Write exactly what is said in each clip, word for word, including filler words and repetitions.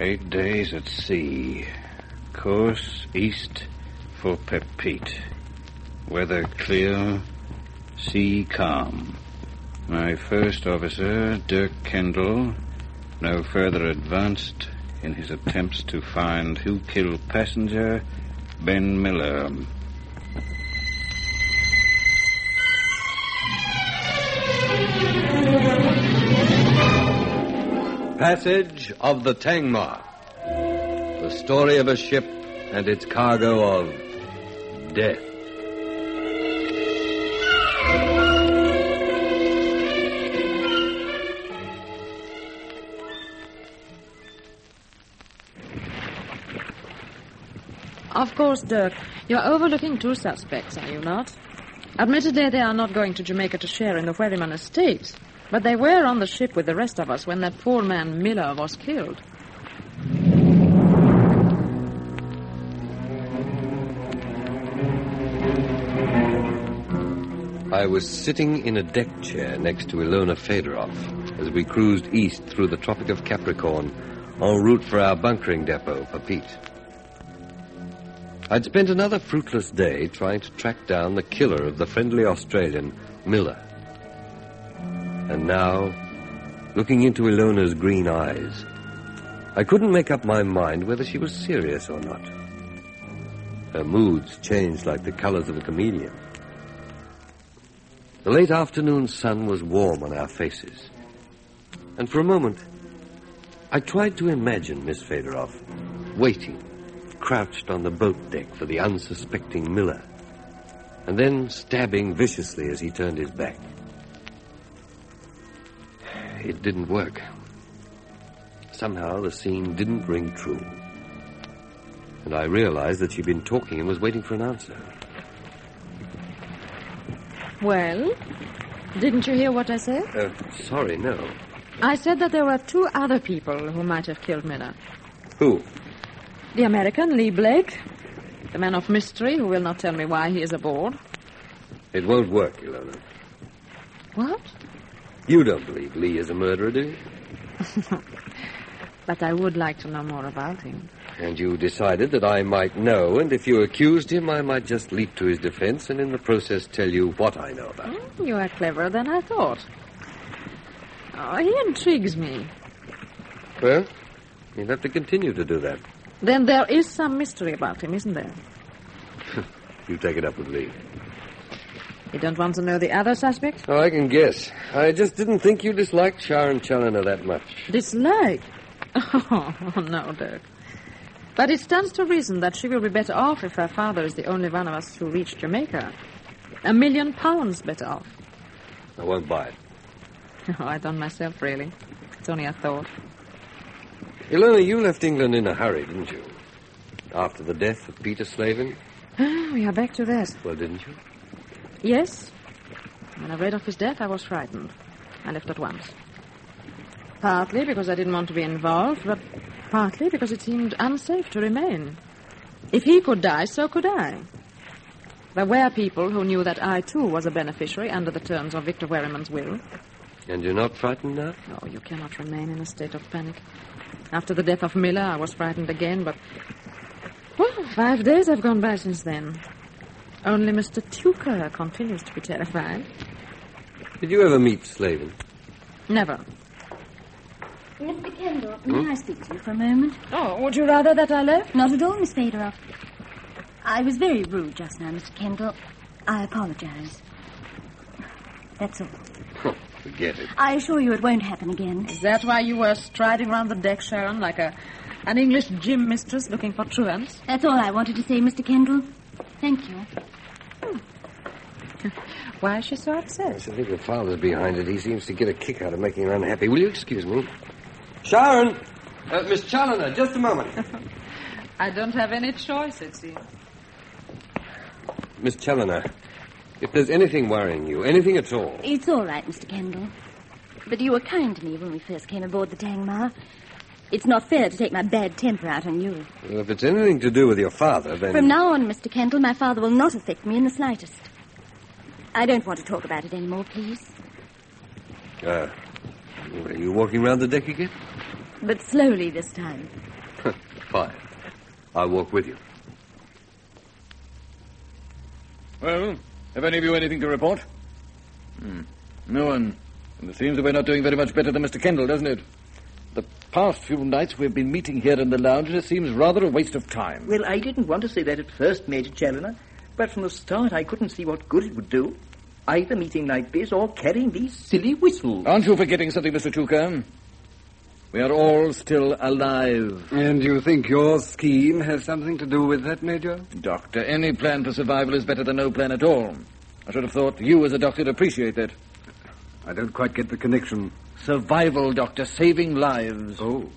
Eight days at sea. Course east for Pepite. Weather clear, sea calm. My first officer, Dirk Kendall, no further advanced in his attempts to find who killed passenger Ben Miller. Passage of the Tangmar. The story of a ship and its cargo of death. Of course, Dirk, you're overlooking two suspects, are you not? Admittedly, they are not going to Jamaica to share in the Wherryman estate, but they were on the ship with the rest of us when that poor man Miller was killed. I was sitting in a deck chair next to Ilona Fedorov as we cruised east through the Tropic of Capricorn en route for our bunkering depot, Pepite. I'd spent another fruitless day trying to track down the killer of the friendly Australian, Miller. And now, looking into Ilona's green eyes, I couldn't make up my mind whether she was serious or not. Her moods changed like the colors of a chameleon. The late afternoon sun was warm on our faces. And for a moment, I tried to imagine Miss Fedorov waiting, crouched on the boat deck for the unsuspecting Miller, and then stabbing viciously as he turned his back. It didn't work. Somehow the scene didn't ring true. And I realized that she'd been talking and was waiting for an answer. Well, didn't you hear what I said? Uh, sorry, no. I said that there were two other people who might have killed Miller. Who? The American, Lee Blake. The man of mystery who will not tell me why he is aboard. It won't work, Ilona. What? You don't believe Lee is a murderer, do you? But I would like to know more about him. And you decided that I might know, and if you accused him, I might just leap to his defense and in the process tell you what I know about him. Mm, you are cleverer than I thought. Oh, he intrigues me. Well, you'll have to continue to do that. Then there is some mystery about him, isn't there? You take it up with Lee. You don't want to know the other suspect? Oh, I can guess. I just didn't think you disliked Sharon Challoner that much. Dislike? Oh, no, Dirk. But it stands to reason that she will be better off if her father is the only one of us who reached Jamaica. A million pounds better off. I won't buy it. Oh, I don't myself, really. It's only a thought. Ilona, you left England in a hurry, didn't you? After the death of Peter Slavin? We are back to that. Well, didn't you? Yes. When I read of his death, I was frightened. I left at once. Partly because I didn't want to be involved, but partly because it seemed unsafe to remain. If he could die, so could I. There were people who knew that I, too, was a beneficiary under the terms of Victor Wherryman's will. And you're not frightened now? No, you cannot remain in a state of panic. After the death of Miller, I was frightened again, but... Well, five days have gone by since then. Only Mister Tucker continues to be terrified. Did you ever meet Slavin? Never. Mister Kendall, may hmm? I speak to you for a moment? Oh, would you rather that I left? Not at all, Miss Fedorov. I was very rude just now, Mister Kendall. I apologize. That's all. Oh, forget it. I assure you it won't happen again. Is that why you were striding around the deck, Sharon, like a an English gym mistress looking for truants? That's all I wanted to say, Mister Kendall. Thank you. Hmm. Why is she so upset? I think your father's behind it. He seems to get a kick out of making her unhappy. Will you excuse me? Sharon! Uh, Miss Challoner, just a moment. I don't have any choice, it seems. Miss Challoner, if there's anything worrying you, anything at all... It's all right, Mister Kendall. But you were kind to me when we first came aboard the Tangmar. It's not fair to take my bad temper out on you. Well, if it's anything to do with your father, then... From now on, Mister Kendall, my father will not affect me in the slightest. I don't want to talk about it anymore, please. Uh, are you walking round the deck again? But slowly this time. Fine. I'll walk with you. Well, have any of you anything to report? Hmm. No one. And it seems that we're not doing very much better than Mister Kendall, doesn't it? The past few nights we've been meeting here in the lounge, and it seems rather a waste of time. Well, I didn't want to say that at first, Major Challoner, but from the start I couldn't see what good it would do. Either meeting like this or carrying these silly whistles. Aren't you forgetting something, Mister Tucker? We are all still alive. And you think your scheme has something to do with that, Major? Doctor, any plan for survival is better than no plan at all. I should have thought you as a doctor would appreciate that. I don't quite get the connection. Survival, Doctor, saving lives. Oh.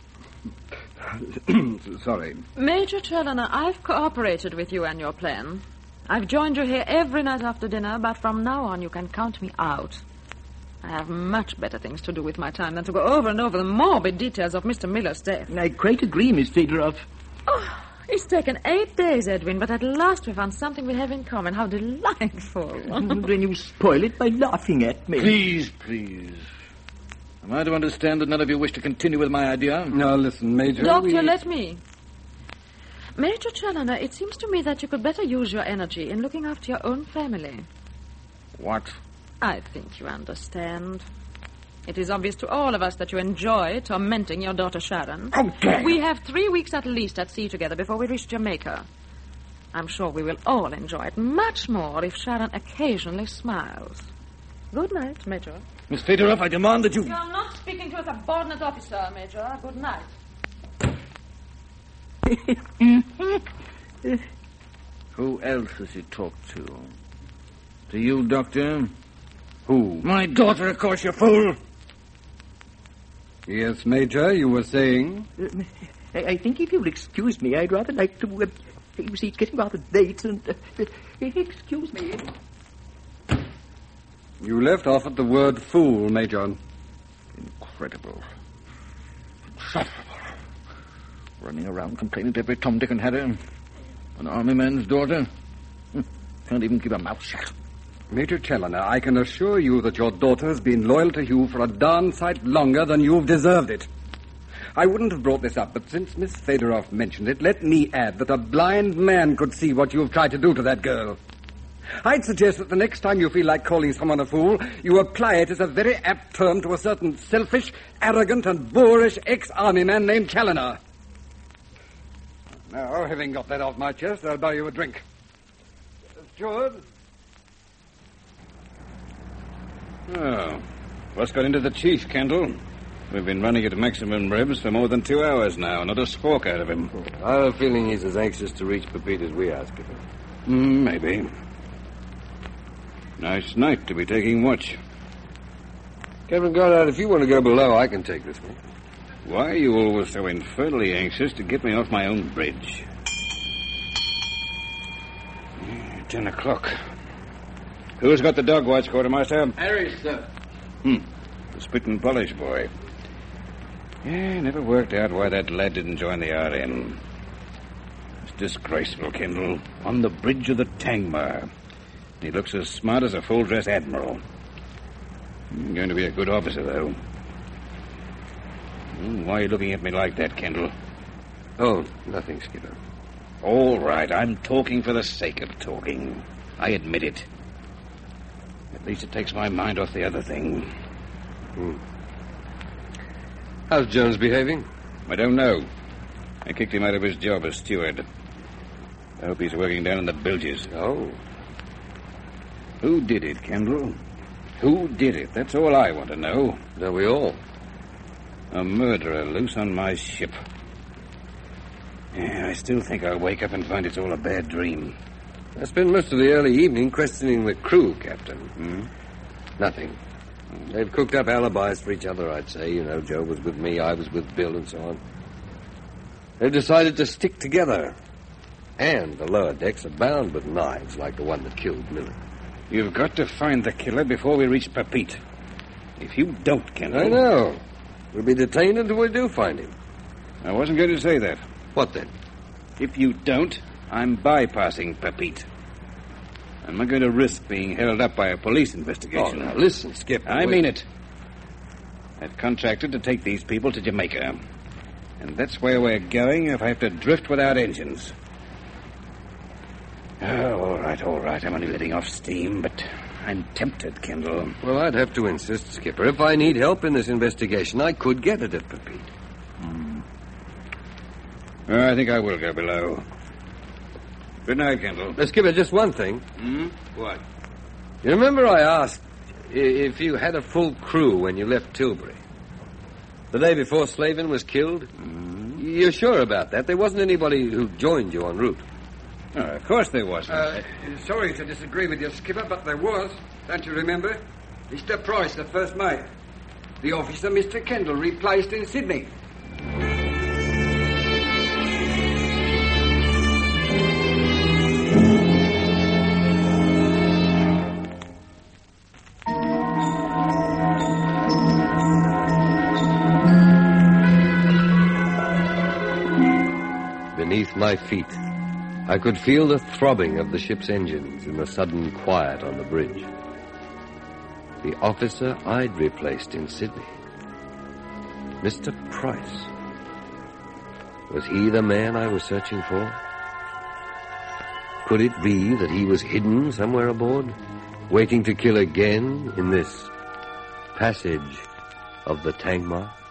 Sorry. Major Challoner, I've cooperated with you and your plan. I've joined you here every night after dinner, but from now on you can count me out. I have much better things to do with my time than to go over and over the morbid details of Mister Miller's death. I quite agree, Miss Federoff. Oh, it's taken eight days, Edwin, but at last we found something we have in common. How delightful. Then you spoil it by laughing at me. Please, please. Am I to understand that none of you wish to continue with my idea? Now, listen, Major. Doctor, we... let me. Major Challoner, it seems to me that you could better use your energy in looking after your own family. What? I think you understand. It is obvious to all of us that you enjoy tormenting your daughter Sharon. How dare you! We have three weeks at least at sea together before we reach Jamaica. I'm sure we will all enjoy it much more if Sharon occasionally smiles. Good night, Major. Miss Federoff, I demand that you... You are not speaking to a subordinate officer, Major. Good night. Who else has he talked to? To you, Doctor? Who? My daughter, of course, you fool! Yes, Major, you were saying? Uh, I, I think if you'll excuse me, I'd rather like to... Uh, you see, it's getting rather late, and... Uh, uh, excuse me. You left off at the word fool, Major. Incredible. Insufferable. Running around complaining to every Tom, Dick, and Harry. An army man's daughter. Can't even keep her mouth shut. Major Challoner, I can assure you that your daughter has been loyal to you for a darn sight longer than you've deserved it. I wouldn't have brought this up, but since Miss Federoff mentioned it, let me add that a blind man could see what you've tried to do to that girl. I'd suggest that the next time you feel like calling someone a fool, you apply it as a very apt term to a certain selfish, arrogant, and boorish ex-army man named Challoner. Now, having got that off my chest, I'll buy you a drink. Steward? Oh, what's got into the chief, Kendall? We've been running at maximum revs for more than two hours now. Not a squawk out of him. I have a feeling he's as anxious to reach Pepita as we are, Skipper. Mm, maybe. Nice night to be taking watch. Captain Goddard, if you want to go below, I can take this one. Why are you always so infernally anxious to get me off my own bridge? Yeah, ten o'clock. Who's got the dog watch, Quartermaster? Harry, sir. Hmm. The spit and polish boy. Yeah, never worked out why that lad didn't join the R N. It's disgraceful, Kendall. On the bridge of the Tangmar. He looks as smart as a full-dress admiral. I'm going to be a good officer, though. Why are you looking at me like that, Kendall? Oh, nothing, Skipper. All right, I'm talking for the sake of talking. I admit it. At least it takes my mind off the other thing. Hmm. How's Jones behaving? I don't know. I kicked him out of his job as steward. I hope he's working down in the bilges. Oh. Who did it, Kendall? Who did it? That's all I want to know. Don't we all? A murderer loose on my ship. Yeah, I still think I'll wake up and find it's all a bad dream. I spent most of the early evening questioning the crew, Captain. Hmm? Nothing. They've cooked up alibis for each other, I'd say. You know, Joe was with me, I was with Bill, and so on. They've decided to stick together. And the lower decks are bound with knives like the one that killed Miller. You've got to find the killer before we reach Pepita. If you don't, Kendall... I know. We'll be detained until we do find him. I wasn't going to say that. What then? If you don't, I'm bypassing Pepita. I'm not going to risk being held up by a police investigation. Oh, now listen, Skip. I we... mean it. I've contracted to take these people to Jamaica. And that's where we're going if I have to drift without engines. Oh, all right, all right. I'm only letting off steam, but I'm tempted, Kendall. Well, I'd have to insist, Skipper. If I need help in this investigation, I could get it at Pepite. Hmm. I think I will go below. Good night, Kendall. Uh, Skipper, just one thing. Hmm? What? You remember I asked if you had a full crew when you left Tilbury? The day before Slavin was killed? Mm-hmm. You're sure about that? There wasn't anybody who joined you en route? Oh, of course there wasn't. Uh, sorry to disagree with you, Skipper, but there was. Don't you remember? Mister Price, the first mate. The officer Mister Kendall replaced in Sydney. Beneath my feet, I could feel the throbbing of the ship's engines in the sudden quiet on the bridge. The officer I'd replaced in Sydney. Mister Price. Was he the man I was searching for? Could it be that he was hidden somewhere aboard, waiting to kill again in this passage of the Tangmar?